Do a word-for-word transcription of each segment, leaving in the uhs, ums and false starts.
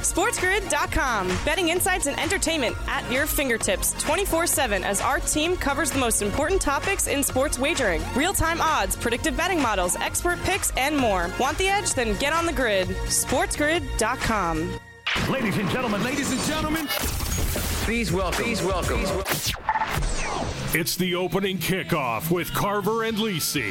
SportsGrid dot com. Betting insights and entertainment at your fingertips twenty-four seven as our team covers the most important topics in sports wagering. Real-time odds, predictive betting models, expert picks, and more. Want the edge? Then get on the grid. SportsGrid dot com. Ladies and gentlemen, ladies and gentlemen, please welcome, please welcome. It's the opening kickoff with Carver and Lisi.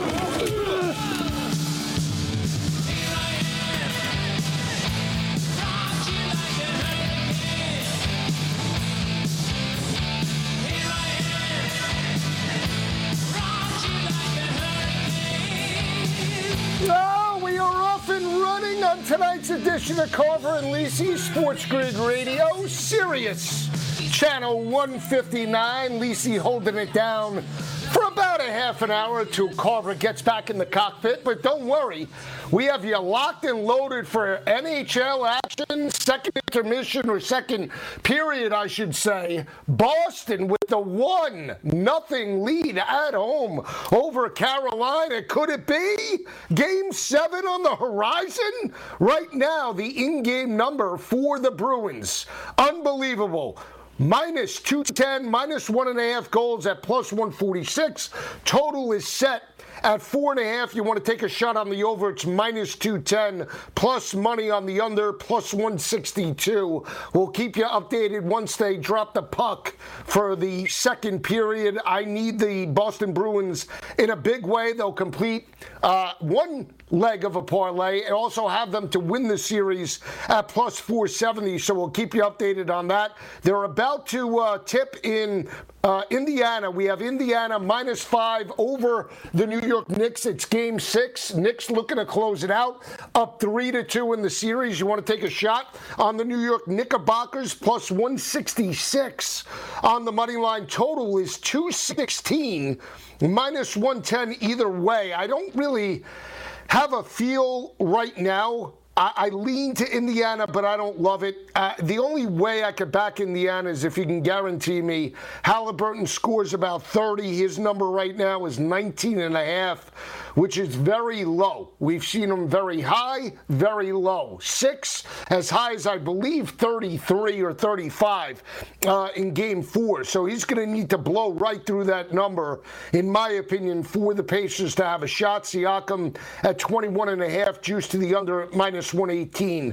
Oh, we are off and running on tonight's edition of Carver and Lisi Sports Grid Radio, Sirius Channel one fifty-nine. Lisi holding it down for about a half an hour until Carver gets back in the cockpit. But don't worry, we have you locked and loaded for N H L action, second intermission or second period, I should say. Boston with the one nothing lead at home over Carolina. Could it be Game seven on the horizon? Right now, the in-game number for the Bruins. Unbelievable. Minus two ten, minus one and a half goals at plus one forty-six. Total is set at four and a half. You want to take a shot on the over, it's minus two ten. Plus money on the under, plus one sixty-two. We'll keep you updated once they drop the puck for the second period. I need the Boston Bruins in a big way. They'll complete uh, one leg of a parlay and also have them to win the series at plus four seventy. So we'll keep you updated on that. They're about to uh, tip in uh, Indiana. We have Indiana minus five over the New York Knicks. It's game six. Knicks looking to close it out, up three to two in the series. You want to take a shot on the New York Knickerbockers, plus one sixty-six on the money line. Total is two sixteen, minus one ten either way. I don't really have a feel right now. I, I lean to Indiana, but I don't love it. Uh, the only way I could back Indiana is if you can guarantee me Halliburton scores about thirty. His number right now is nineteen and a half, which is very low. We've seen him very high, very low. Six, as high as I believe thirty-three or thirty-five uh, in game four. So he's going to need to blow right through that number, in my opinion, for the Pacers to have a shot. Siakam at twenty-one and a half, juice to the under at minus one eighteen.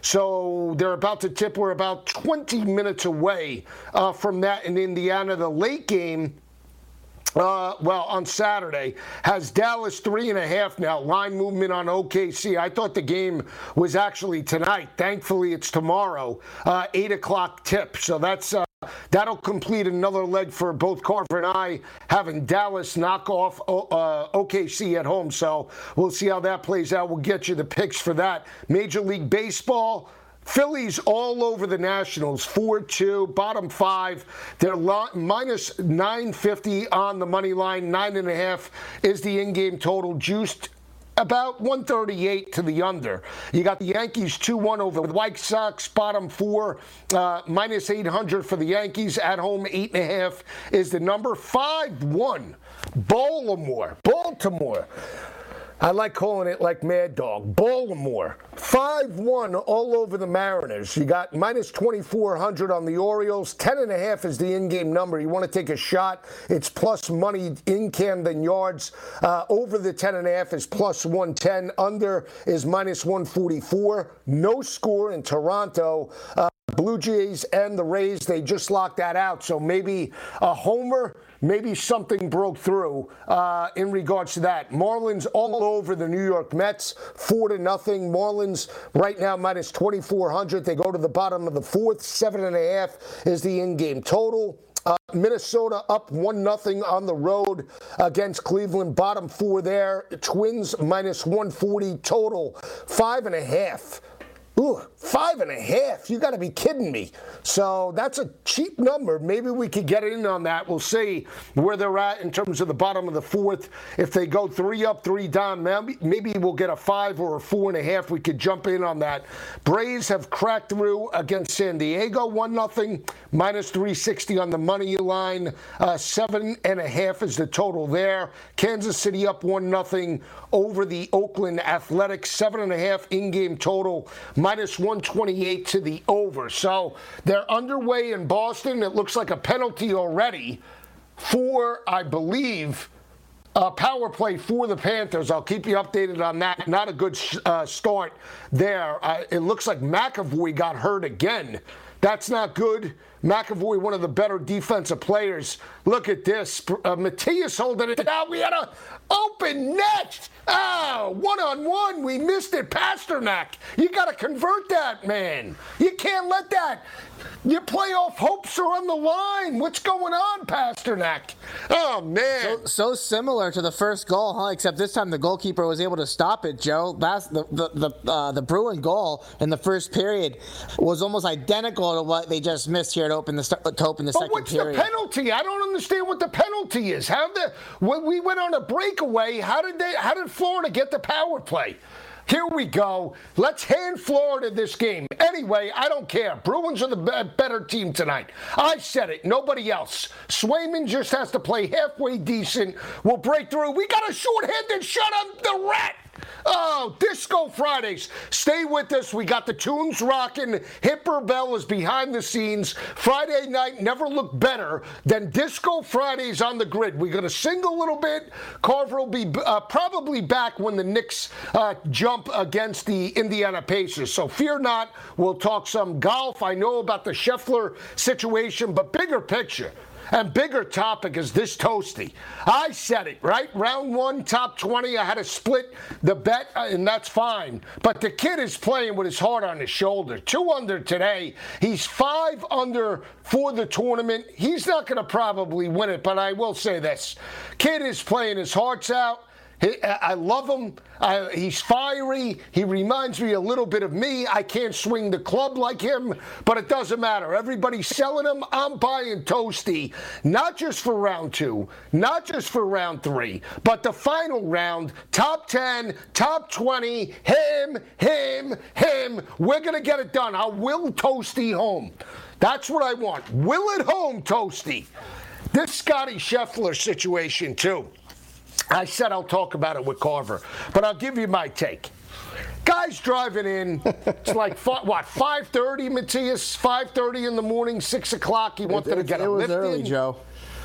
So they're about to tip. We're about twenty minutes away uh, from that in Indiana. The late game, Uh, well, on Saturday, has Dallas three and a half now. Line movement on O K C. I thought the game was actually tonight. Thankfully, it's tomorrow, uh, eight o'clock tip. So that's uh, that'll complete another leg for both Carver and I, having Dallas knock off uh, O K C at home. So we'll see how that plays out. We'll get you the picks for that. Major League Baseball, Phillies all over the Nationals, four two, bottom five. They're lo- minus nine fifty on the money line. Nine and a half is the in-game total, juiced about one thirty-eight to the under. You got the Yankees two one over the White Sox, bottom four, uh, minus eight hundred for the Yankees. At home, eight and a half is the number. five one, Baltimore. Baltimore. I like calling it like Mad Dog. Baltimore, five one all over the Mariners. You got minus twenty-four hundred on the Orioles. ten and a half is the in-game number. You want to take a shot, it's plus money in Camden Yards. Uh, over the ten and a half is plus one ten. Under is minus one forty-four. No score in Toronto. Uh, Blue Jays and the Rays, they just locked that out. So maybe a homer, maybe something broke through uh, in regards to that. Marlins all over the New York Mets, four to nothing. Marlins right now minus twenty-four hundred. They go to the bottom of the fourth. Seven and a half is the in-game total. Uh, Minnesota up one nothing on the road against Cleveland. Bottom four there. Twins minus one forty total. Five and a half. Ooh, five and a half. You got to be kidding me. So that's a cheap number. Maybe we could get in on that. We'll see where they're at in terms of the bottom of the fourth. If they go three up, three down, maybe, maybe we'll get a five or a four and a half. We could jump in on that. Braves have cracked through against San Diego, one nothing, minus three sixty on the money line. Uh, seven and a half is the total there. Kansas City up one nothing over the Oakland Athletics. Seven and a half in-game total. Minus one twenty-eight to the over. So they're underway in Boston. It looks like a penalty already for, I believe, a power play for the Panthers. I'll keep you updated on that. Not a good uh, start there. Uh, it looks like McAvoy got hurt again. That's not good. McAvoy, one of the better defensive players. Look at this. Uh, Matthias holding it down. We had an open net. Oh, one-on-one. We missed it. Pasternak. You got to convert that, man. You can't let that. Your playoff hopes are on the line. What's going on, Pasternak? Oh, man. So, so similar to the first goal, huh? Except this time the goalkeeper was able to stop it, Joe. That's the the the, uh, the Bruin goal in the first period was almost identical to what they just missed here to open the to open the but second what's period. The penalty? I don't understand what the penalty is. How the when we went on a breakaway, how did they? How did Florida get the power play? Here we go. Let's hand Florida this game. Anyway, I don't care. Bruins are the be- better team tonight. I said it. Nobody else. Swayman just has to play halfway decent. We'll break through. We got a short-handed shot on the Rat. Oh, Disco Fridays. Stay with us. We got the tunes rocking. Hipper Bell is behind the scenes. Friday night never looked better than Disco Fridays on the grid. We're going to sing a little bit. Carver will be uh, probably back when the Knicks uh, jump against the Indiana Pacers. So fear not. We'll talk some golf. I know about the Scheffler situation, but bigger picture. And bigger topic is this Toasty. I said it, right? Round one, top twenty. I had to split the bet, and that's fine. But the kid is playing with his heart on his shoulder. Two under today. He's five under for the tournament. He's not going to probably win it, but I will say this. Kid is playing his hearts out. He, I love him. I, he's fiery. He reminds me a little bit of me. I can't swing the club like him, but it doesn't matter. Everybody's selling him. I'm buying Toasty, not just for round two, not just for round three, but the final round, top ten, top twenty, him, him, him. We're going to get it done. I'll will Toasty home. That's what I want. Will it home, Toasty. This Scotty Scheffler situation, too. I said I'll talk about it with Carver, but I'll give you my take. Guys driving in, it's like, what, five thirty, Matthias? five thirty in the morning, six o'clock, he wanted it, to get it a was lift early, in. Joe.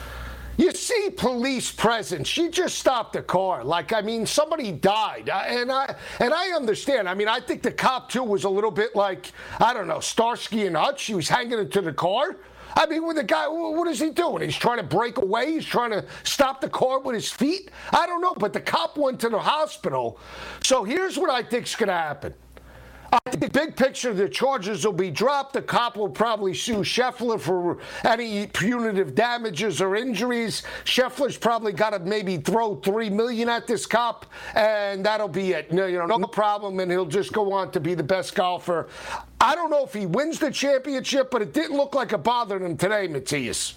You see police presence. You just stopped the car. Like, I mean, somebody died. And I and I understand. I mean, I think the cop, too, was a little bit like, I don't know, Starsky and Hutch. He was hanging into the car. I mean, with the guy, what is he doing? He's trying to break away? He's trying to stop the car with his feet? I don't know, but the cop went to the hospital. So here's what I think's going to happen. I think big picture, the charges will be dropped. The cop will probably sue Scheffler for any punitive damages or injuries. Scheffler's probably got to maybe throw three million dollars at this cop, and that'll be it. No, you know, no problem, and he'll just go on to be the best golfer. I don't know if he wins the championship, but it didn't look like it bothered him today, Matthias.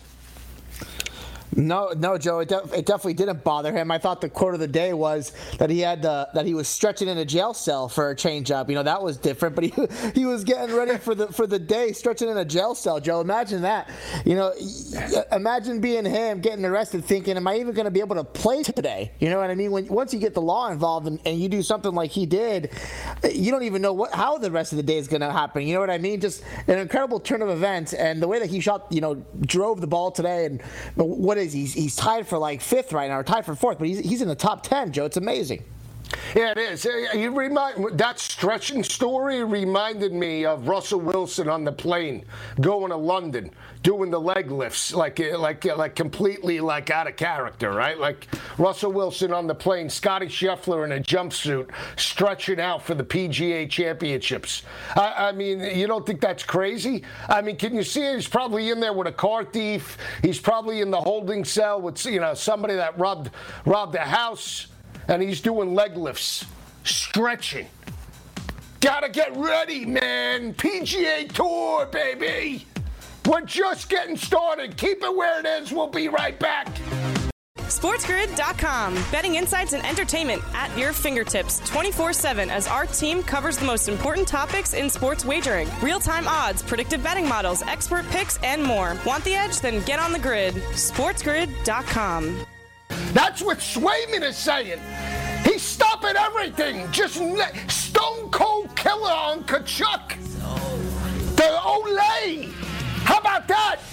No, no, Joe. It, de- it definitely didn't bother him. I thought the quote of the day was that he had uh, that he was stretching in a jail cell for a change-up. You know, that was different. But he he was getting ready for the for the day, stretching in a jail cell. Joe, imagine that. You know, imagine being him, getting arrested, thinking, "Am I even going to be able to play today?" You know what I mean? When once you get the law involved and, and you do something like he did, you don't even know what how the rest of the day is going to happen. You know what I mean? Just an incredible turn of events, and the way that he shot, you know, drove the ball today, and what. He's he's tied for like fifth right now, or tied for fourth, but he's he's in the top ten, Joe. It's amazing. Yeah, it is. You remind that stretching story reminded me of Russell Wilson on the plane going to London, doing the leg lifts, like like like completely like out of character, right? Like Russell Wilson on the plane, Scotty Scheffler in a jumpsuit, stretching out for the P G A Championships. I, I mean, you don't think that's crazy? I mean, can you see he's probably in there with a car thief? He's probably in the holding cell with, you know, somebody that robbed robbed a house. And he's doing leg lifts, stretching. Gotta get ready, man. P G A Tour, baby. We're just getting started. Keep it where it is. We'll be right back. SportsGrid dot com. Betting insights and entertainment at your fingertips twenty-four seven as our team covers the most important topics in sports wagering. Real-time odds, predictive betting models, expert picks, and more. Want the edge? Then get on the grid. SportsGrid dot com. That's what Swayman is saying. He's stopping everything. Just ne- stone cold killer on Kachuk.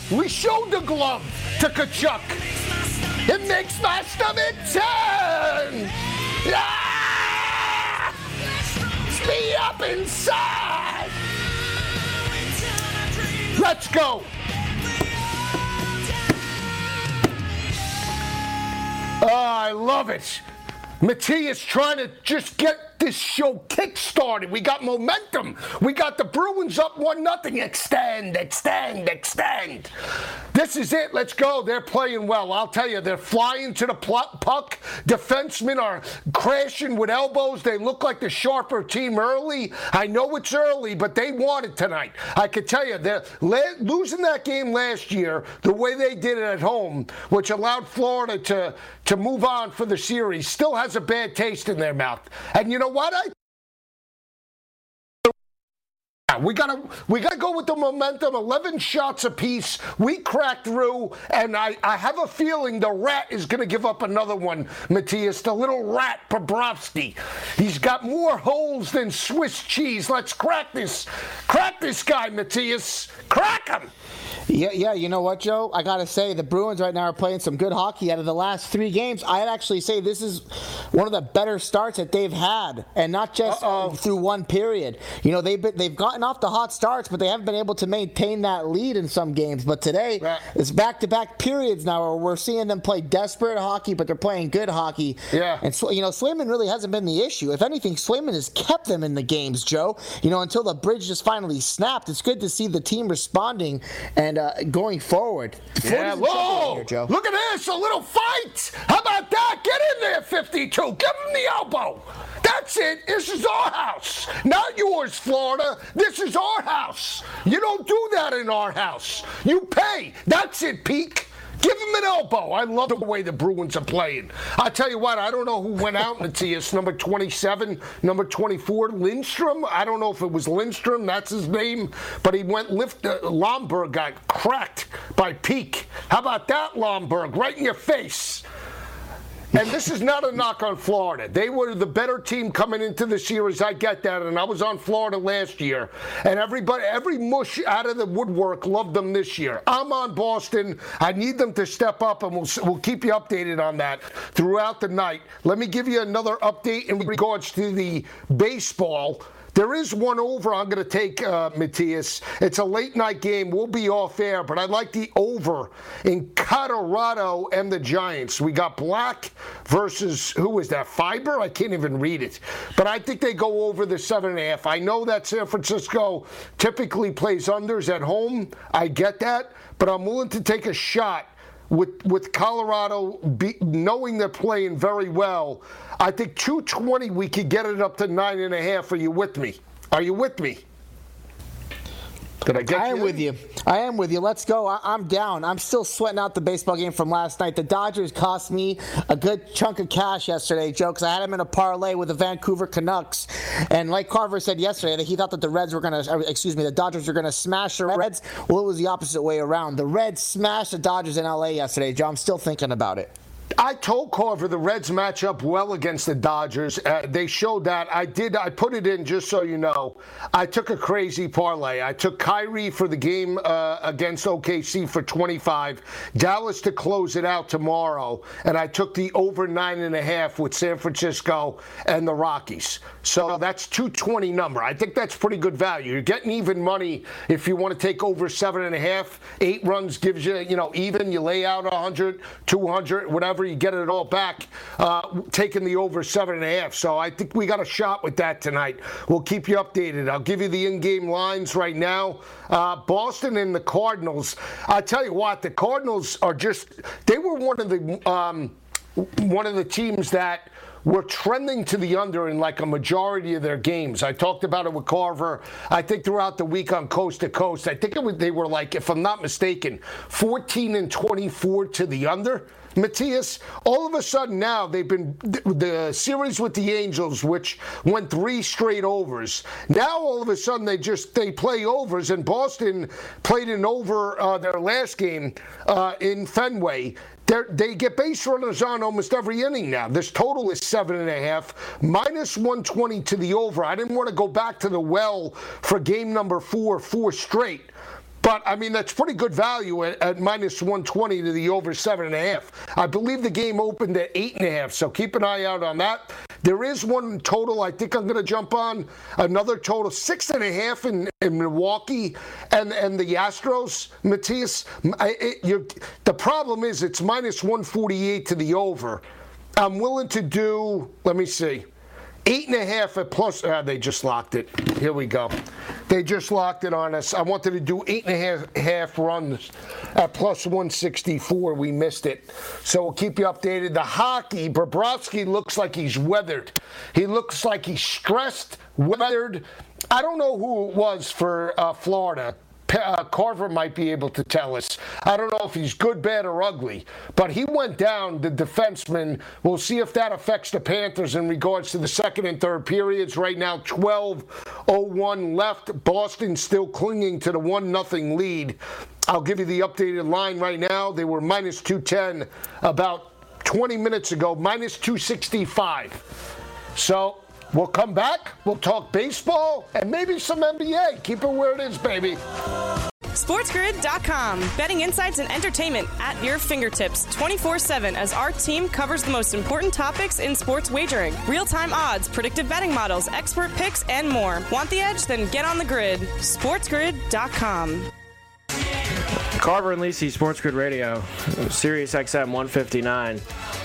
We showed the glove to Kachuk. It makes my stomach turn. Ah! It's me up inside. Let's go. Oh, I love it. Matthias trying to just get this show kick-started. We got momentum. We got the Bruins up one nothing. Extend, extend, extend. This is it. Let's go. They're playing well. I'll tell you, they're flying to the puck. Defensemen are crashing with elbows. They look like the sharper team early. I know it's early, but they want it tonight. I can tell you, they're losing that game last year the way they did it at home, which allowed Florida to, to move on for the series, still has a bad taste in their mouth. And you know what? I We gotta, we gotta go with the momentum. eleven shots apiece. We cracked through, and I, I have a feeling the rat is gonna give up another one, Matthias. The little rat, Bobrovsky. He's got more holes than Swiss cheese. Let's crack this, crack this guy, Matthias. Crack him. Yeah, yeah. You know what, Joe? I gotta say the Bruins right now are playing some good hockey. Out of the last three games, I'd actually say this is one of the better starts that they've had, and not just uh, through one period. You know, they've been, they've gotten off the hot starts, but they haven't been able to maintain that lead in some games. But today, right. It's back-to-back periods now where we're seeing them play desperate hockey, but they're playing good hockey. Yeah. And you know, Swayman really hasn't been the issue. If anything, Swayman has kept them in the games, Joe. You know, until the bridge just finally snapped. It's good to see the team responding and. Uh, going forward. Yeah, whoa! Here, Joe. Look at this, a little fight. How about that? Get in there, fifty-two. Give him the elbow. That's it. This is our house. Not yours, Florida. This is our house. You don't do that in our house. You pay. That's it, Peak. Give him an elbow. I love the way the Bruins are playing. I'll tell you what, I don't know who went out, Matthias. Number twenty-seven, number twenty-four, Lindstrom. I don't know if it was Lindstrom, that's his name, but he went lift. Uh, Lomberg got cracked by Peak. How about that, Lomberg? Right in your face. And this is not a knock on Florida. They were the better team coming into the series. I get that, and I was on Florida last year. And everybody, every mush out of the woodwork loved them this year. I'm on Boston. I need them to step up, and we'll we'll keep you updated on that throughout the night. Let me give you another update in regards to the baseball. There is one over I'm going to take, uh, Matthias. It's a late-night game. We'll be off air, but I like the over in Colorado and the Giants. We got Black versus, who is that, Fiber? I can't even read it. But I think they go over the seven and a half. I know that San Francisco typically plays unders at home. I get that, but I'm willing to take a shot with with Colorado be, knowing they're playing very well. I think two twenty we could get it up to nine and a half. Are you with me? Are you with me? Did I get I am you? with you. I am with you. Let's go. I, I'm down. I'm still sweating out the baseball game from last night. The Dodgers cost me a good chunk of cash yesterday, Joe, because I had them in a parlay with the Vancouver Canucks. And like Carver said yesterday, that he thought that the Reds were going to, excuse me, the Dodgers were going to smash the Reds. Well, it was the opposite way around. The Reds smashed the Dodgers in L A yesterday, Joe. I'm still thinking about it. I told Carver the Reds match up well against the Dodgers. Uh, they showed that. I did. I put it in just so you know. I took a crazy parlay. I took Kyrie for the game uh, against O K C for twenty-five, Dallas to close it out tomorrow, and I took the over nine and a half with San Francisco and the Rockies. So that's two twenty number. I think that's pretty good value. You're getting even money if you want to take over seven and a half. Eight runs gives you, you know, even. You lay out one hundred, two hundred, whatever. You get it all back, uh, taking the over seven and a half. So I think we got a shot with that tonight. We'll keep you updated. I'll give you the in-game lines right now. Uh, Boston and the Cardinals. I tell you what, the Cardinals are just—they were one of the um, one of the teams that were trending to the under in like a majority of their games. I talked about it with Carver. I think throughout the week on Coast to Coast, I think it was, they were like, if I'm not mistaken, fourteen and twenty-four to the under. Matthias, all of a sudden now they've been the series with the Angels, which went three straight overs. Now all of a sudden they just they play overs, and Boston played an over uh, their last game uh, in Fenway. They're, they get base runners on almost every inning now. This total is seven and a half, minus one twenty to the over. I didn't want to go back to the well for game number four, four straight. But, I mean, that's pretty good value at, at minus one twenty to the over seven and a half. I believe the game opened at eight and a half, so keep an eye out on that. There is one total I think I'm going to jump on. Another total, six and a half in, in Milwaukee and, and the Astros. Matthias, I, it, you're, the problem is it's minus one forty-eight to the over. I'm willing to do, let me see, eight and a half at plus. Uh, they just locked it. Here we go. They just locked it on us. I wanted to do eight and a half, half runs at plus one sixty-four. We missed it. So we'll keep you updated. The hockey, Bobrovsky looks like he's weathered. He looks like he's stressed, weathered. I don't know who it was for uh, Florida. Uh, Carver might be able to tell us. I don't know if he's good, bad, or ugly, but he went down, the defenseman. We'll see if that affects the Panthers in regards to the second and third periods. Right now, twelve oh one left. Boston still clinging to the one nothing lead. I'll give you the updated line right now. They were minus two ten about twenty minutes ago, minus two sixty-five. So we'll come back, we'll talk baseball, and maybe some N B A. Keep it where it is, baby. SportsGrid dot com. Betting insights and entertainment at your fingertips twenty-four seven as our team covers the most important topics in sports wagering. Real-time odds, predictive betting models, expert picks, and more. Want the edge? Then get on the grid. SportsGrid dot com. Carver and Lisi, Sports Grid Radio, Sirius X M one fifty-nine.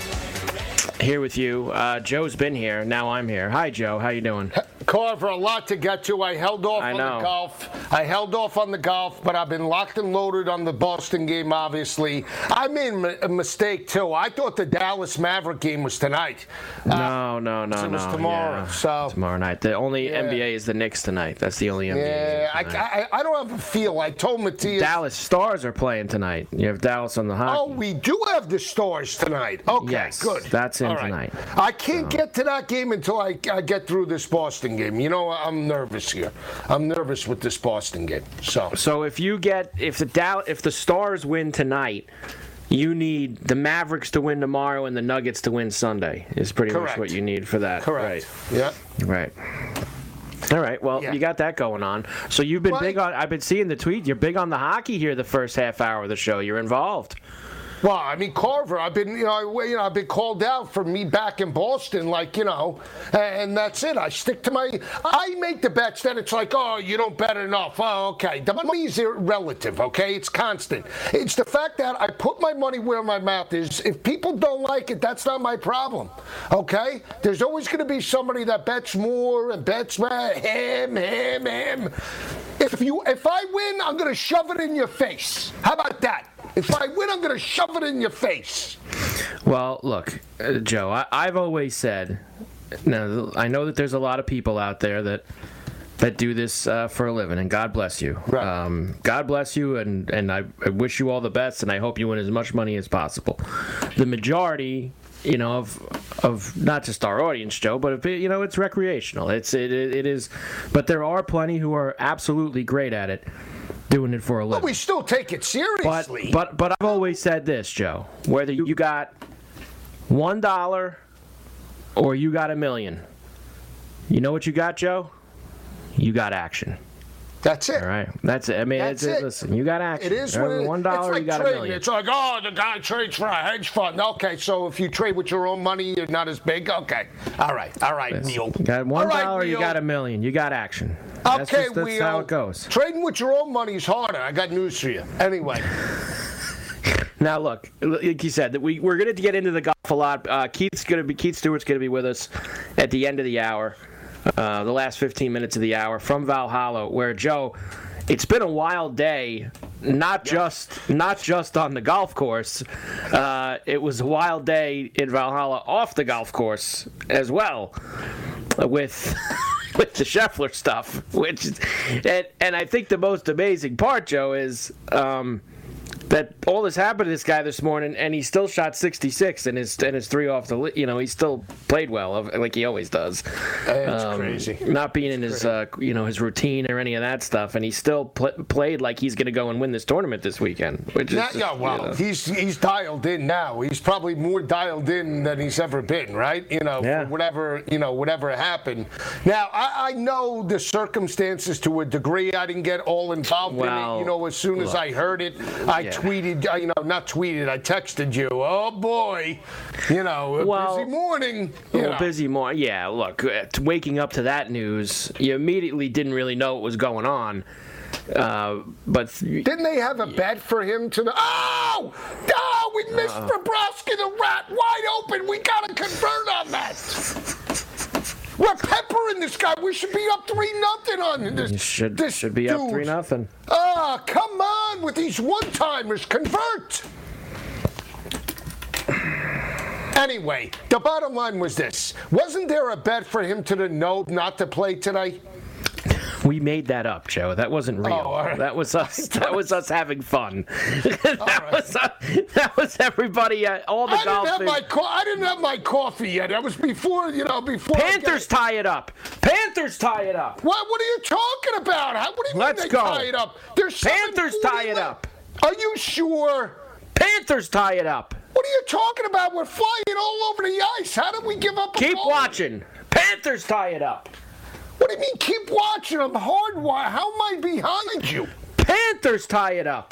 Here with you. Uh, Joe's been here. Now I'm here. Hi, Joe. How you doing? Carver, a lot to get to. I held off I on know. the golf. I held off on the golf, but I've been locked and loaded on the Boston game, obviously. I made a mistake, too. I thought the Dallas Maverick game was tonight. No, uh, no, no, it was no. tomorrow. Yeah. So Tomorrow night. The only Yeah. N B A is the Knicks tonight. That's the only N B A. Yeah, I, I, I don't have a feel. I told Matthias. Dallas Stars are playing tonight. You have Dallas on the hockey. Oh, we do have the Stars tonight. Okay, Yes, good. that's in All right. tonight. I can't get to that game until I, I get through this Boston game. You know, I'm nervous here. I'm nervous with this Boston game. So, So if you get if the Dow, if the Stars win tonight, you need the Mavericks to win tomorrow and the Nuggets to win Sunday. Is pretty Correct. much what you need for that. correct. Yeah. Right. Right. All right. Well, Yeah. you got that going on. So you've been Well, big on. I've been seeing the tweet. You're big on the hockey here. The first half hour of the show. You're involved. Well, I mean, Carver, I've been, you know, I, you know, I've been called out for me back in Boston, like, you know, and that's it. I stick to my, I make the bets that it's like, oh, you don't bet enough. Oh, okay. The money is relative, okay? It's constant. It's the fact that I put my money where my mouth is. If people don't like it, that's not my problem, okay? There's always going to be somebody that bets more and bets more, him, him, him. If you, if I win, I'm going to shove it in your face. How about that? If I win, I'm going to shove it in your face. Well, look, uh, Joe. I, I've always said. Now, I know that there's a lot of people out there that that do this uh, for a living, and God bless you. Right. Um, God bless you, and and I, I wish you all the best, and I hope you win as much money as possible. The majority, you know, of of not just our audience, Joe, but if it, you know, it's recreational. It's it it is, but there are plenty who are absolutely great at it, doing it for a living. But we still take it But, seriously. but but I've always said this, Joe. Whether you got one dollar or you got a million, you know what you got, Joe? You got action. That's it. All right, that's it. I mean, That's it's, it. Listen, you got action. It is what it is. One dollar, It's like you got trading. a million. It's like, oh, the guy trades for a hedge fund. Okay, so if you trade with your own money, you're not as big. Okay, all right, all right, Neil. You got one All right, dollar, you Neil. got a million. You got action. That's Okay, just, that's Wheel. how it goes. Trading with your own money is harder. I got news for you. Anyway, Now, look, like you said, that we we're going to get into the golf a lot. Uh, Keith's going to be Keith Stewart's going to be with us at the end of the hour, uh, the last fifteen minutes of the hour from Valhalla, where Joe. It's been a wild day, not just not just on the golf course. Uh, it was a wild day in Valhalla off the golf course as well, with with the Scheffler stuff. Which is, and and I think the most amazing part, Joe, is um, that all this happened to this guy this morning, and he still shot sixty-six, and his and his three off the, you know, he still played well, like he always does. It's um, crazy. Not being in his, uh, you know, his routine or any of that stuff, and he still pl- played like he's going to go and win this tournament this weekend. Which is, Now, yeah, well, you know. he's he's dialed in now. He's probably more dialed in than he's ever been, right? You know, Yeah. for whatever you know, whatever happened. Now, I, I know the circumstances to a degree. I didn't get all involved in Well, it. You know, as soon as look. I heard it, I Yeah. tweeted. uh, You know, not tweeted. I texted you. Oh boy, you know, a Well, busy morning. You Well, know. busy more. Yeah, look, uh, t- waking up to that news, you immediately didn't really know what was going on. Uh, but th- Didn't they have a bet for him to the? Oh, oh, we missed Uh. Bobrovsky, the rat, wide open. We gotta convert on that. We're peppering this guy. We should be up three nothing on this. you should this should be up dude. three nothing. Ah, come on with these one-timers. Convert. Anyway, the bottom line was this. Wasn't there a bet for him to the no not to play today? We made that up, Joe. That wasn't real. Oh, all right. That was us. That was us having fun. that right. was uh, that was everybody. Uh, all the I didn't, golf. have my co- I didn't have my coffee yet. That was before, you know, before. I got Panthers it. tie it up. Panthers tie it up. What? What are you talking about? How? What do you Let's mean they go. tie it up? There's Panthers seven tie forty it left. up. Are you sure? Panthers tie it up. What are you talking about? We're flying all over the ice. How did we give up? A Keep goal? watching. Panthers tie it up. What do you mean? Keep watching. I'm hardwired. How am I behind you? Panthers tie it up.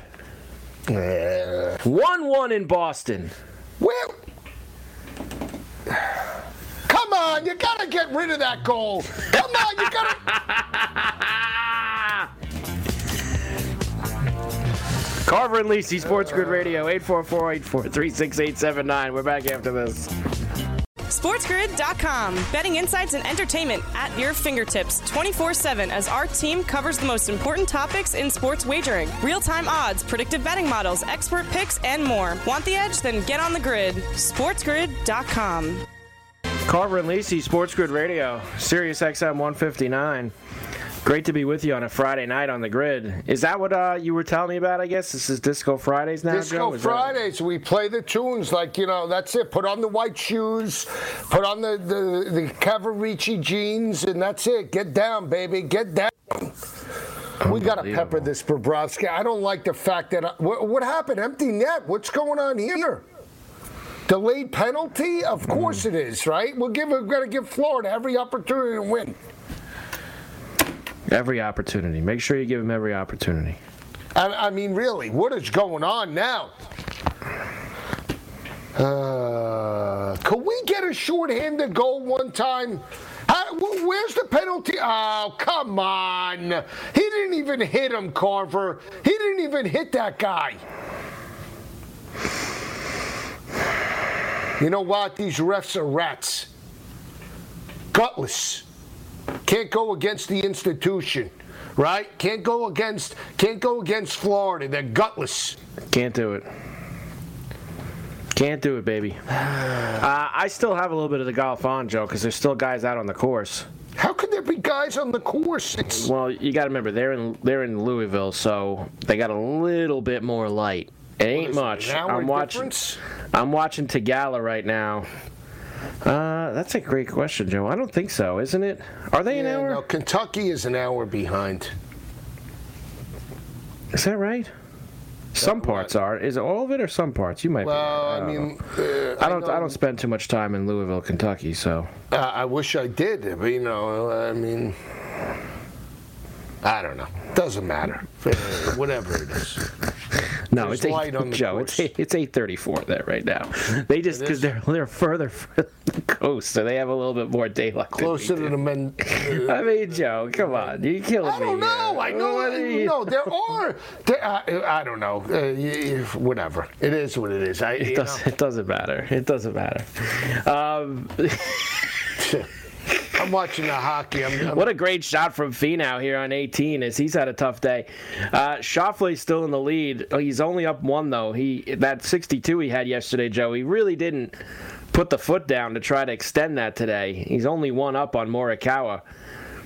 one one in Boston. Well, come on. You gotta get rid of that goal. Come on. You gotta. Carver and Lisi, Sports Grid Radio, eight four four, eight four three, six eight seven nine. We're back after this. SportsGrid dot com. Betting insights and entertainment at your fingertips twenty-four seven as our team covers the most important topics in sports wagering. Real-time odds, predictive betting models, expert picks, and more. Want the edge? Then get on the grid. SportsGrid dot com. Carver and Lisi, Sports Grid Radio, Sirius X M one fifty-nine. Great to be with you on a Friday night on the grid. Is that what uh, you were telling me about, I guess? This is Disco Fridays now, Joe? Disco Is that- Fridays. We play the tunes like, you know, that's it. Put on the white shoes, put on the, the, the Cavaricci jeans, and that's it. Get down, baby. Get down. We got to pepper this Bobrovsky. I don't like the fact that... I, what, what happened? Empty net. What's going on here? Delayed penalty? Of course it is, right? We'll give. We're going to give Florida every opportunity to win. Every opportunity. Make sure you give him every opportunity. I, I mean, really, what is going on now? Uh, could we get a shorthanded goal one time? How, wh- where's the penalty? Oh, come on. He didn't even hit him, Carver. He didn't even hit that guy. You know what? These refs are rats. Gutless. Can't go against the institution, right? Can't go against can't go against Florida. They're gutless. Can't do it. Can't do it, baby. Uh, I still have a little bit of the golf on, Joe, because there's still guys out on the course. How could there be guys on the course? It's, Well, you got to remember they're in they're in Louisville, so they got a little bit more light. It ain't is it, much. an hour I'm watching. difference? I'm watching Tagala right now. Uh, that's a great question, Joe. I don't think so, isn't it? Are they an yeah, hour? no, Kentucky is an hour behind. Is that right? Some parts are. Is it all of it or some parts? You might. Well, be. I, don't mean, know. uh, I don't. I, know- don't spend too much time in Louisville, Kentucky. So Uh, I wish I did, but you know, I mean, I don't know. Doesn't matter. Uh, Whatever it is. no, There's it's eight, light on the Joe. course. It's eight, it's eight thirty-four there right now. They just It because is? they're they're further from the coast, so they have a little bit more daylight. than we Closer do. to the men. I mean, Joe, come on, you're killing me. I don't know. here. I know. What are you- No, there are. There, I, I don't know. Uh, y- y- whatever. It is what it is. I, It you doesn't. It doesn't matter. It doesn't matter. Um, know, I'm watching the hockey. I'm, I'm, What a great shot from Finau here on eighteen as he's had a tough day. Uh, Schauffele's still in the lead. Oh, he's only up one, though. He That sixty-two he had yesterday, Joe, he really didn't put the foot down to try to extend that today. He's only one up on Morikawa.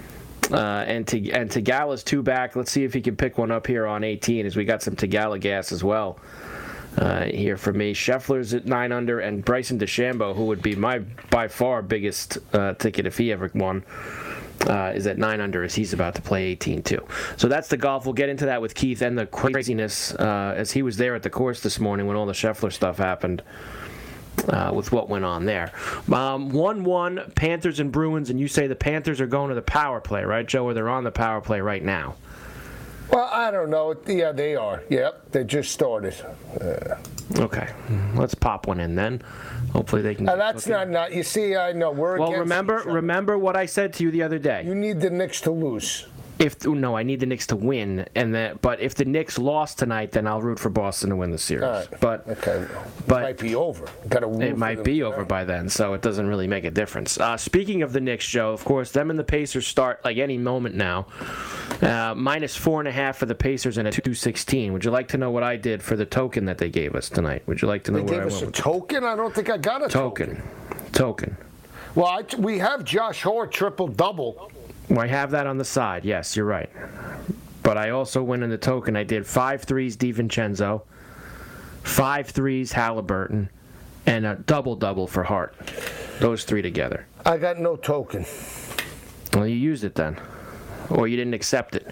Uh, and to, and Tagala's two back. Let's see if he can pick one up here on eighteen, as we got some Tagala gas as well. Uh, here for me, Scheffler's at nine under, and Bryson DeChambeau, who would be my by far biggest uh, ticket if he ever won, uh, is at nine under, as he's about to play eighteen too. So that's the golf. We'll get into that with Keith and the craziness uh, as he was there at the course this morning when all the Scheffler stuff happened. Uh, with what went on there. Um, one one, Panthers and Bruins, and you say the Panthers are going to the power play, right, Joe? Or they're on the power play right now? Well, I don't know. Yeah, they are. Yep, they just started. Uh, okay, let's pop one in then. Hopefully they can. Now that's not not. You see, I know we're. Well, remember, remember what I said to you the other day. You need the Knicks to lose. If no, I need the Knicks to win, and then but if the Knicks lost tonight, then I'll root for Boston to win the series. All right. But okay, but it might be over. Gotta root it for might them. be over by then, so it doesn't really make a difference. Uh, speaking of the Knicks, Joe, of course, them and the Pacers start like any moment now. Uh, minus four and a half for the Pacers and a two sixteen. Would you like to know what I did for the token that they gave us tonight? Would you like to know They what I gave went us a with? token. I don't think I got a token. Token. Token. Well, I, we have Josh Hart triple double. Well, I have that on the side. Yes, you're right. But I also went in the token. I did five threes DiVincenzo, five threes Halliburton, and a double-double for Hart. Those three together. I got no token. Well, you used it then. Or you didn't accept it.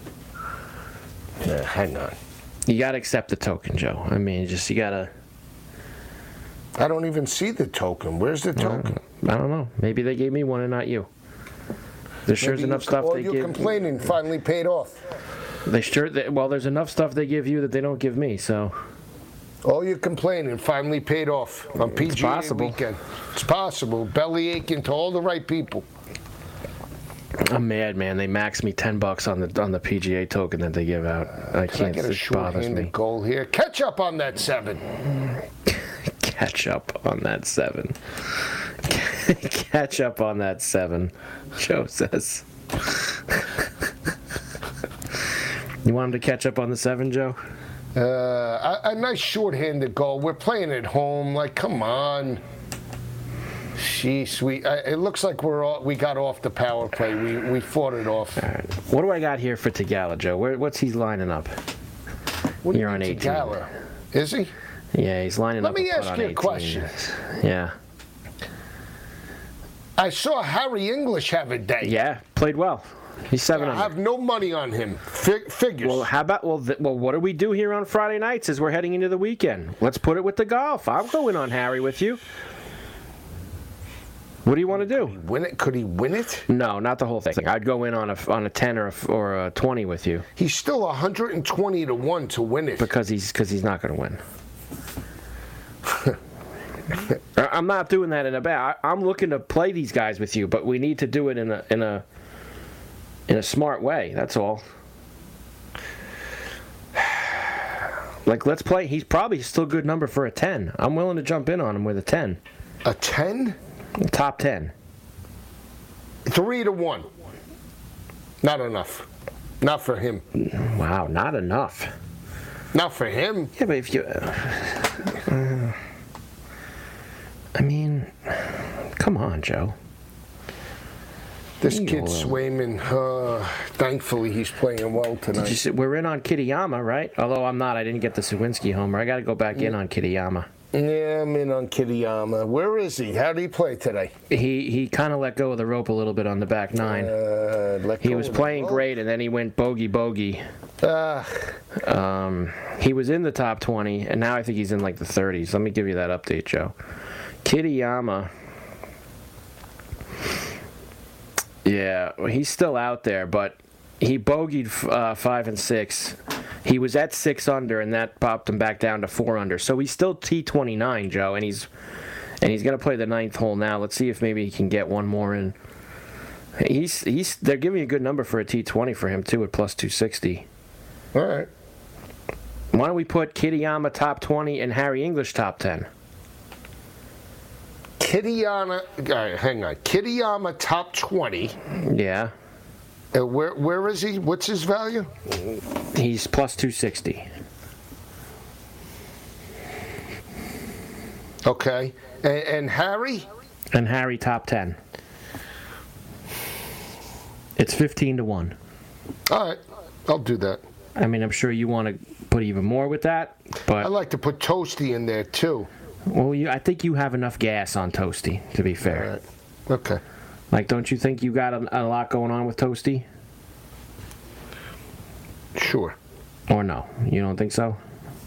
Yeah, hang on. You got to accept the token, Joe. I mean, just you got to... I don't even see the token. Where's the token? I don't know. Maybe they gave me one and not you. There's sure enough stuff or they you're give. complaining finally paid off. They sure. They, well, there's enough stuff they give you that they don't give me. So. All you're complaining finally paid off on P G A It's possible. weekend. It's possible. Belly aching to all the right people. I'm mad, man. They maxed me ten bucks on the on the P G A token that they give out. I Can can't. I get a It bothers short-handed me. goal here? Catch up on that seven. Catch up on that seven. Catch up on that seven. Joe says. You want him to catch up on the seven, Joe? Uh, a, a nice short-handed goal. We're playing at home. Like, come on. Sheesh, we. Uh, it looks like we're all, we got off the power play. We we fought it off. All right. What do I got here for Tagala, Joe? Where, what's he lining up? What do you You're on mean, eighteen. Tagala? Is he? Yeah, he's lining Let up. me a foot ask on you a eighteen. question. Yeah. I saw Harry English have a day. Yeah, played well. He's seven I under. have no money on him. Fig- figures. Well, how about well? Th- well, what do we do here on Friday nights as we're heading into the weekend? Let's put it with the golf. I'll go in on Harry with you. What do you want to do? win it? Could he win it? No, not the whole thing. I'd go in on a on a ten or a, or a twenty with you He's still one hundred twenty to one to win it. because he's because he's not going to win. I- I'm not doing that in a bad. I- I'm looking to play these guys with you, but we need to do it in a in a in a smart way. That's all. Like, let's play. He's probably still a good number for a ten. I'm willing to jump in on him with a ten. A ten? Top ten. Three to one. Not enough. Not for him. Wow, not enough. Not for him. Yeah, but if you. Uh, I mean, come on, Joe. This You kid will. Swayman, uh, thankfully he's playing well Did you tonight. see, we're in on Kitayama, right? Although I'm not. I didn't get the Sawinski homer. I got to go back in on Kitayama. Yeah, I'm in on Kitayama. Where is he? How did he play today? He he kind of let go of the rope a little bit on the back nine. Uh, let He go was of the playing rope. great, and then he went bogey bogey. Ah, Um, he was in the top twenty, and now I think he's in like the thirties. Let me give you that update, Joe. Kitayama. Yeah, well, he's still out there, but he bogeyed uh, five and six. He was at six under, and that popped him back down to four under. So he's still T twenty-nine, Joe, and he's and he's gonna play the ninth hole now. Let's see if maybe he can get one more in. He's he's they're giving a good number for a T twenty for him too at plus two sixty. all right. Why don't we put Kitayama top twenty and Harry English top ten? Kitayama, all right, hang on. Kitayama top twenty. Yeah, Uh, where where is he? What's his value? he's plus two sixty. Okay. And, and Harry? And Harry top ten. It's fifteen to one. All right, I'll do that. I mean, I'm sure you want to put even more with that, but I like to put Toasty in there too. Well, you, I think you have enough gas on Toasty, to be fair. All right. Okay. Like, don't you think you got a, a lot going on with Toasty? Sure. Or no? You don't think so?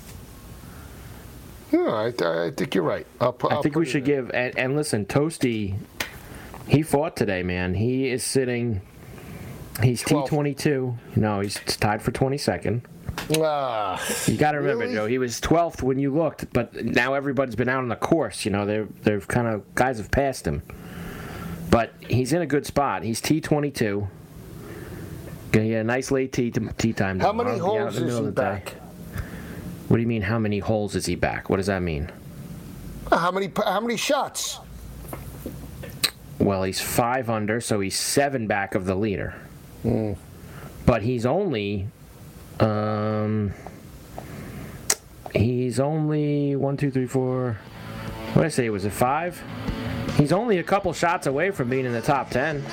No, I, I think you're right. I'll put, I I'll think put we should give, and, and listen, Toasty, he fought today, man. He is sitting, he's T twenty-two. No, he's tied for twenty-second. Ah, you got to remember, really? Joe, he was twelfth when you looked, but now everybody's been out on the course. You know, they're, they're kind of, guys have passed him. But he's in a good spot. He's T twenty-two. Gonna get a nice late tee, tee time. How many holes is he back? What do you mean, how many holes is he back? What does that mean? How many how many shots? Well, he's five under, so he's seven back of the leader. Mm. But he's only, um, he's only one, two, three, four. What did I say? Was it five? He's only a couple shots away from being in the top ten.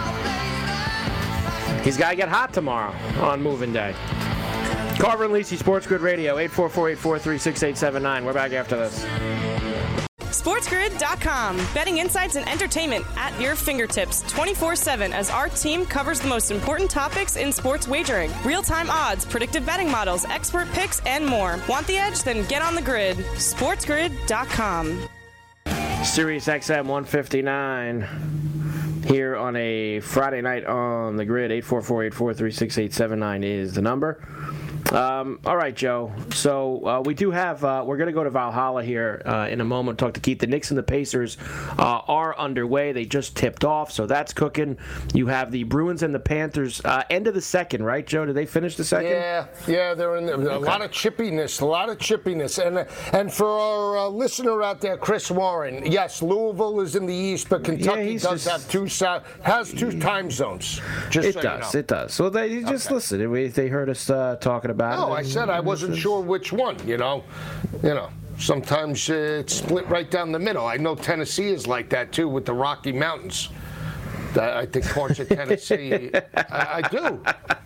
He's got to get hot tomorrow on moving day. Carver and Lisi, Sports Grid Radio, eight four four, eight four three, six eight seven nine. We're back after this. SportsGrid dot com. Betting insights and entertainment at your fingertips twenty-four seven as our team covers the most important topics in sports wagering. Real-time odds, predictive betting models, expert picks, and more. Want the edge? Then get on the grid. SportsGrid dot com. Sirius X M one fifty-nine here on a Friday night on the grid. eight four four, eight four three, six eight seven nine is the number. Um, all right, Joe. So uh, we do have, uh, we're going to go to Valhalla here uh, in a moment, talk to Keith. The Knicks and the Pacers uh, are underway. They just tipped off, so that's cooking. You have the Bruins and the Panthers, uh, end of the second, right, Joe? Did they finish the second? Yeah, yeah, they're in the, a Okay. lot of chippiness, a lot of chippiness. And uh, and for our uh, listener out there, Chris Warren, yes, Louisville is in the east, but Kentucky he's does just- have two so- has two time zones. Just It so does, you know. it does. So they just Okay. listen. They they heard us uh, talking about it. No, I said I wasn't sure which one, you know. You know, sometimes uh, it's split right down the middle. I know Tennessee is like that, too, with the Rocky Mountains. That- I think parts of Tennessee, I, I do.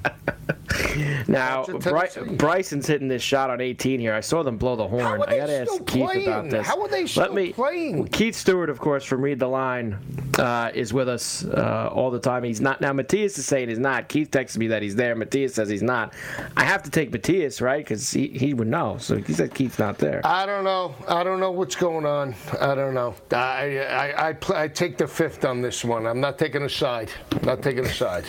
Now, Parts of Bry- Tennessee. Bryson's hitting this shot on eighteen here. I saw them blow the horn. How are I they got to ask still Keith playing? about this. How are they still Let me, playing? Keith Stewart, of course, from Read the Line, uh, is with us uh, all the time. He's not now. Matthias is saying he's not. Keith texted me that he's there. Matthias says he's not. I have to take Matthias, right? Because he, he would know. So he said Keith's not there. I don't know. I don't know what's going on. I don't know. I I I, pl- I take the fifth on this one. I'm not taking a side. Not taking a side.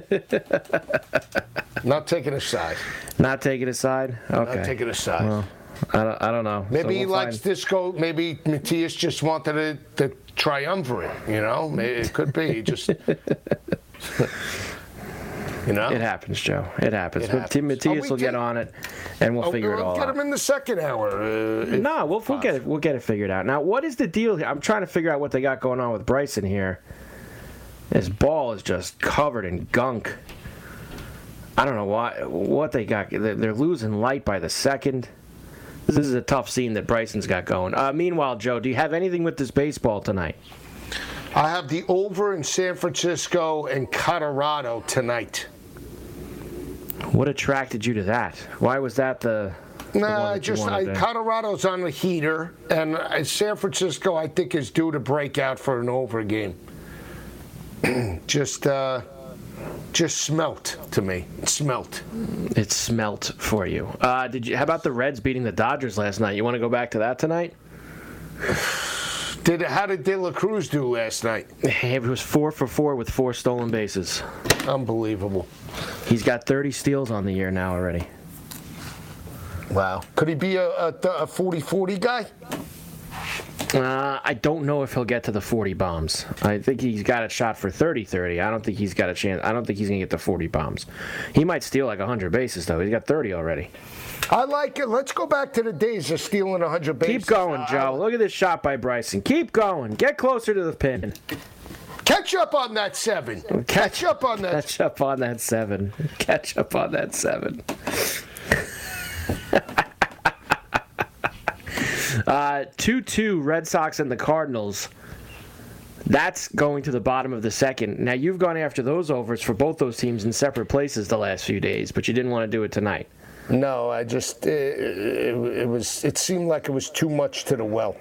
Not taking a side. Not taking a side. Okay. Not taking a side. Well, I don't. I don't know. Maybe So he we'll likes find- disco. Maybe Matthias just wanted a, the triumvirate. You know, Maybe it could be. He just. You know. It happens, Joe. It happens. It but happens. Tim Matthias Oh, we will get take- on it, and we'll Oh, figure it we'll all get out. him in the second hour. Uh, if No, we'll, we'll get it. possible. We'll get it figured out. Now, what is the deal here? I'm trying to figure out what they got going on with Bryson here. His ball is just covered in gunk. I don't know why. What they got? They're they're losing light by the second. This is a tough scene that Bryson's got going. Uh, meanwhile, Joe, do you have anything with this baseball tonight? I have the over in San Francisco and Colorado tonight. What attracted you to that? Why was that the? the one Nah, that you just wanted I, to- Colorado's on the heater, and uh, San Francisco I think is due to break out for an over game. just, uh, just smelt to me. It smelt. It smelt for you. Uh, did you? How about the Reds beating the Dodgers last night? You want to go back to that tonight? Did how did De La Cruz do last night? It was four for four with four stolen bases. Unbelievable. He's got thirty steals on the year now already. Wow. Could he be a, a, a forty forty guy? Uh, I don't know if he'll get to the forty bombs. I think he's got a shot for thirty thirty. I don't think he's got a chance. I don't think he's going to get to forty bombs. He might steal like one hundred bases, though. He's got thirty already. I like it. Let's go back to the days of stealing one hundred bases. Keep going, I- Joe. Look at this shot by Bryson. Keep going. Get closer to the pin. Catch up on that seven. Catch up on that. Catch up on that seven. Catch up on that seven. uh, two two Red Sox and the Cardinals. That's going to the bottom of the second. Now, you've gone after those overs for both those teams in separate places the last few days, but you didn't want to do it tonight. No, I just, it, it, it was, it seemed like it was too much to the well.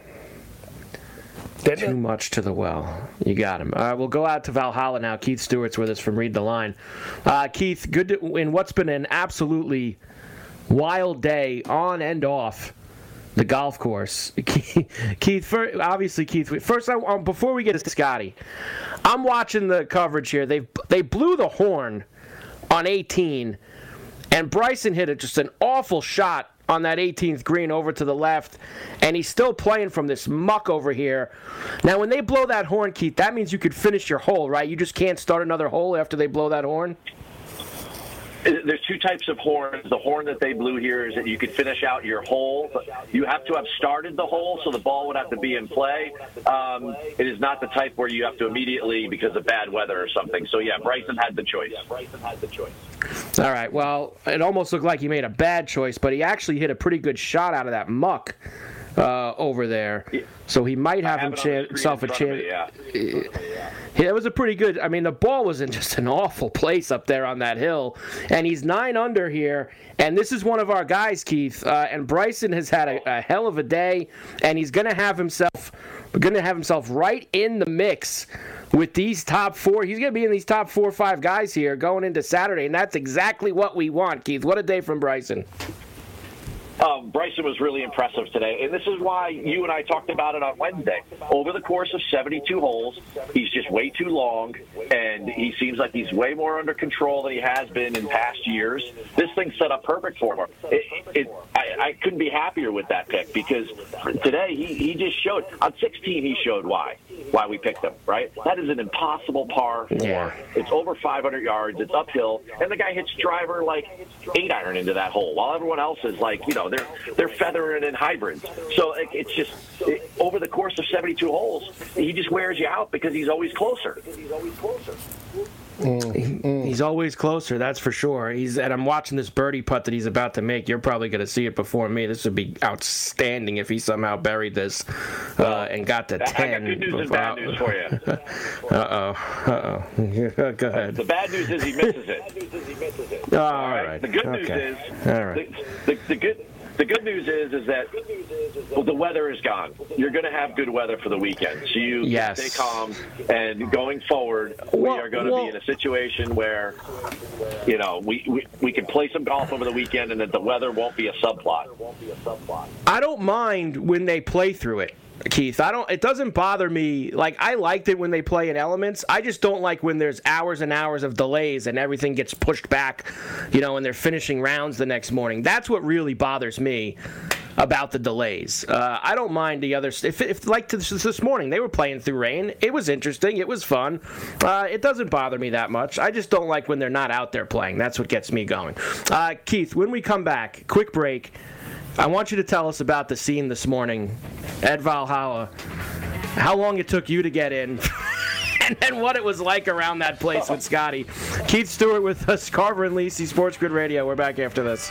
Didn't Too it? much to the well. You got him. All right, we'll go out to Valhalla now. Keith Stewart's with us from Read the Line. Uh, Keith, good to, in what's been an absolutely wild day on and off the golf course. Keith, for, obviously, Keith, first, I, um, before we get to Scotty, I'm watching the coverage here. They they blew the horn on eighteen, and Bryson hit it just an awful shot on that eighteenth green over to the left, and he's still playing from this muck over here. Now, when they blow that horn, Keith, that means you could finish your hole, right? You just can't start another hole after they blow that horn? There's two types of horns. The horn that they blew here is that you could finish out your hole. You have to have started the hole, so the ball would have to be in play. Um, it is not the type where you have to immediately because of bad weather or something. So, yeah, Bryson had the choice. Yeah, Bryson had the choice. All right, well, it almost looked like he made a bad choice, but he actually hit a pretty good shot out of that muck uh, over there. So he might have, have himself a chance. Yeah. Yeah, it was a pretty good. I mean, the ball was in just an awful place up there on that hill, and he's nine under here. And this is one of our guys, Keith. Uh, and Bryson has had a, a hell of a day, and he's going to have himself, going to have himself right in the mix with these top four. He's going to be in these top four or five guys here going into Saturday, and that's exactly what we want, Keith. What a day from Bryson. Um, Bryson was really impressive today, and this is why you and I talked about it on Wednesday. Over the course of seventy-two holes, he's just way too long, and he seems like he's way more under control than he has been in past years. This thing's set up perfect for him. It, it, I, I couldn't be happier with that pick because today he, he just showed. On sixteen, he showed why. why we picked him, right? That is an impossible par four. Yeah. It's over five hundred yards. It's uphill. And the guy hits driver like eight iron into that hole, while everyone else is like, you know, they're they're feathering in hybrids. So it, it's just, it, over the course of seventy-two holes, he just wears you out because he's always closer. He's always closer. Mm, mm. He's always closer, that's for sure. He's and I'm watching this birdie putt that he's about to make. You're probably going to see it before me. This would be outstanding if he somehow buried this uh, and got to I ten. I got good news and bad news for you. Uh-oh. Uh-oh. Go ahead. The bad news is he misses it. Oh, all right. right. The good okay. news is all right. the, the, the good The good news is is that well, the weather is gone. You're going to have good weather for the weekend, so you yes. stay calm. And going forward, we well, are going to well, be in a situation where, you know, we, we we can play some golf over the weekend, and that the weather won't be a subplot. I don't mind when they play through it, Keith. I don't. It doesn't bother me. Like, I liked it when they play in elements. I just don't like when there's hours and hours of delays and everything gets pushed back, you know, and they're finishing rounds the next morning. That's what really bothers me about the delays. Uh, I don't mind the other. If, if like this, this morning, they were playing through rain. It was interesting. It was fun. Uh, it doesn't bother me that much. I just don't like when they're not out there playing. That's what gets me going. Uh, Keith, when we come back, quick break. I want you to tell us about the scene this morning at Valhalla, how long it took you to get in, and then what it was like around that place with Scotty. Keith Stewart with us, Carver and Lisi, Sports Grid Radio. We're back after this.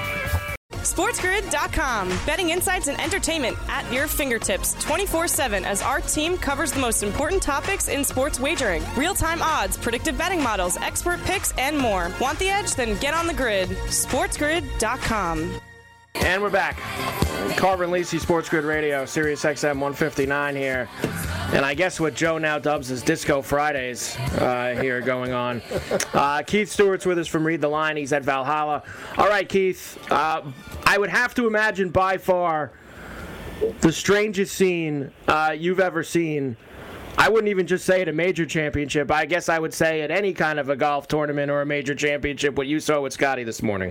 SportsGrid dot com. Betting insights and entertainment at your fingertips twenty-four seven as our team covers the most important topics in sports wagering. Real-time odds, predictive betting models, expert picks, and more. Want the edge? Then get on the grid. SportsGrid dot com. And we're back. Carver and Lisi, Sports Grid Radio, Sirius X M one fifty-nine here. And I guess what Joe now dubs as Disco Fridays uh, here going on. Uh, Keith Stewart's with us from Read the Line. He's at Valhalla. All right, Keith. Uh, I would have to imagine by far the strangest scene uh, you've ever seen. I wouldn't even just say at a major championship. I guess I would say at any kind of a golf tournament or a major championship, what you saw with Scotty this morning.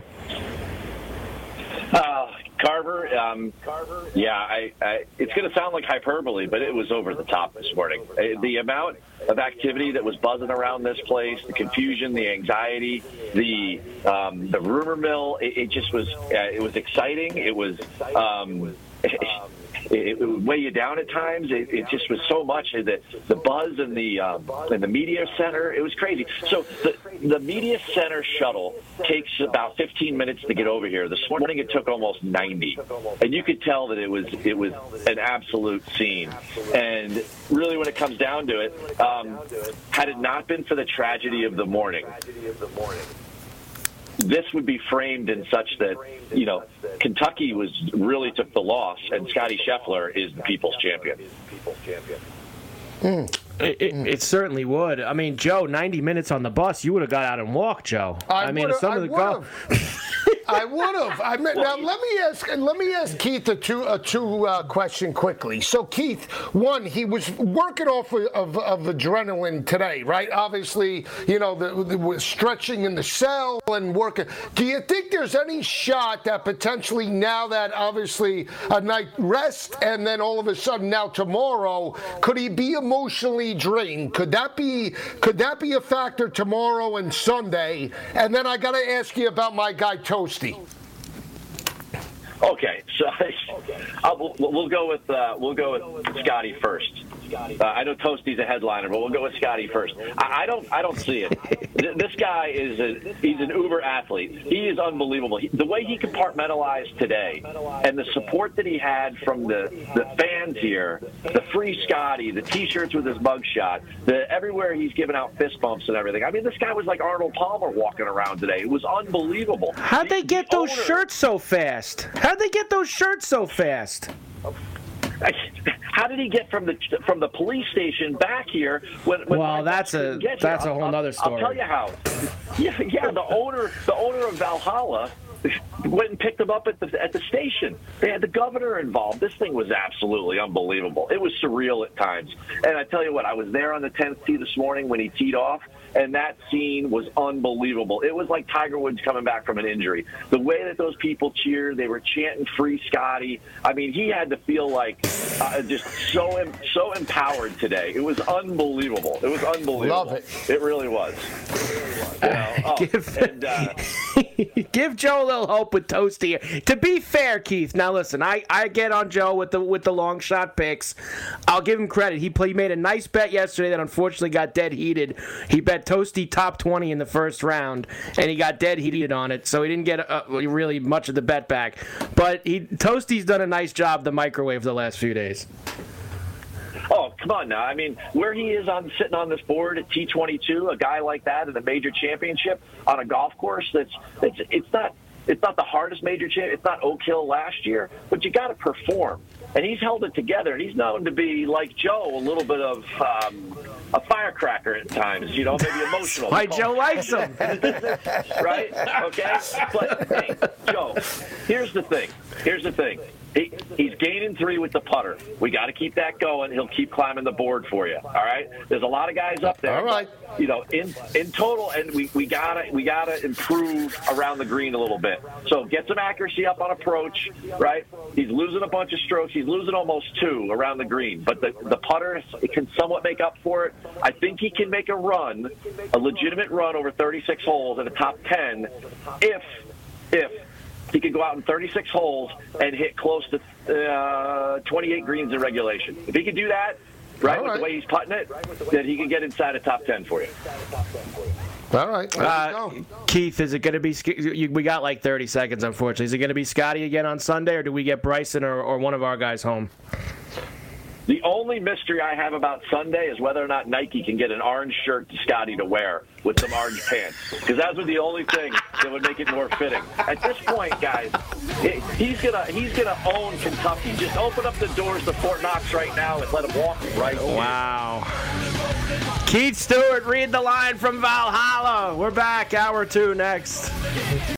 Uh, Carver, um, Carver, yeah, I, I, it's going to sound like hyperbole, but it was over the top this morning. Uh, the amount of activity that was buzzing around this place, the confusion, the anxiety, the um, the rumor mill, it, it just was, uh, it was exciting. It was, um, it, it would weigh you down at times. It, it just was so much that the buzz in the um, in the media center. It was crazy. So the the media center shuttle takes about fifteen minutes to get over here. This morning it took almost ninety, and you could tell that it was it was an absolute scene. And really, when it comes down to it, um, had it not been for the tragedy of the morning, this would be framed in such that, you know, Kentucky was really took the loss, and Scotty Scheffler is the people's champion. Mm. It, it, it certainly would. I mean, Joe, ninety minutes on the bus, you would have got out and walked, Joe. I, I mean, some I of the golf. I would have. I mean, now let me ask. Let me ask Keith a two a two uh, question quickly. So Keith, one, he was working off of, of, of adrenaline today, right? Obviously, you know, the, the was stretching in the cell and working. Do you think there's any shot that potentially now that obviously a night rest and then all of a sudden now tomorrow, could he be emotionally drained? Could that be could that be a factor tomorrow and Sunday? And then I got to ask you about my guy Toasty. Okay, so I'll, we'll go with uh, we'll go with Scotty first. Uh, I know Toasty's a headliner, but we'll go with Scotty first. I, I don't I don't see it. This guy is a, he's an uber athlete. He is unbelievable. He, the way he compartmentalized today, and the support that he had from the, the fans here, the free Scotty, the T-shirts with his mugshot, the everywhere he's giving out fist bumps and everything. I mean, this guy was like Arnold Palmer walking around today. It was unbelievable. How'd they get the those owner, shirts so fast? How'd they get those shirts so fast? How did he get from the from the police station back here? When, when well, that's a that's a whole other story. I'll tell you how. Yeah, yeah. The owner the owner of Valhalla went and picked him up at the at the station. They had the governor involved. This thing was absolutely unbelievable. It was surreal at times. And I tell you what, I was there on the tenth tee this morning when he teed off, and that scene was unbelievable. It was like Tiger Woods coming back from an injury. The way that those people cheered, they were chanting "Free Scotty." I mean, he had to feel like uh, just so so empowered today. It was unbelievable. It was unbelievable. Love it. It really was. You know? Oh, give, and, uh, give Joe a little hope with Toasty. To be fair, Keith, now listen, I, I get on Joe with the with the long shot picks. I'll give him credit. He played, made a nice bet yesterday that unfortunately got dead heated. He bet Toasty top twenty in the first round, and he got dead heated on it, so he didn't get uh, really much of the bet back. But he Toasty's done a nice job the microwave the last few days. Oh, come on now. I mean, where he is on sitting on this board at T twenty-two, a guy like that in a major championship on a golf course, that's it's it's not it's not the hardest major champ. It's not Oak Hill last year, but you got to perform. And he's held it together, and he's known to be, like Joe, a little bit of um, a firecracker at times, you know, maybe emotional. Why Joe likes him. Right? Okay? But, hey, Joe, here's the thing. Here's the thing. He, he's gaining three with the putter. We got to keep that going. He'll keep climbing the board for you. All right. There's a lot of guys up there. All right. But, you know, in in total, and we, we gotta we gotta improve around the green a little bit. So get some accuracy up on approach. Right. He's losing a bunch of strokes. He's losing almost two around the green. But the the putter it can somewhat make up for it. I think he can make a run, a legitimate run over thirty-six holes in the top ten, if if. He could go out in thirty-six holes and hit close to uh, twenty-eight greens in regulation. If he could do that, right, right, with the way he's putting it, then he can get inside a top ten for you. All right. There uh, we go. Keith, is it going to be – we got like thirty seconds, unfortunately. Is it going to be Scotty again on Sunday, or do we get Bryson or, or one of our guys home? The only mystery I have about Sunday is whether or not Nike can get an orange shirt to Scotty to wear with some orange pants, because that would be the only thing that would make it more fitting. At this point, guys, it, he's gonna he's gonna own Kentucky. Just open up the doors to Fort Knox right now and let him walk right in. Wow. Keith Stewart, read the line from Valhalla. We're back, hour two next.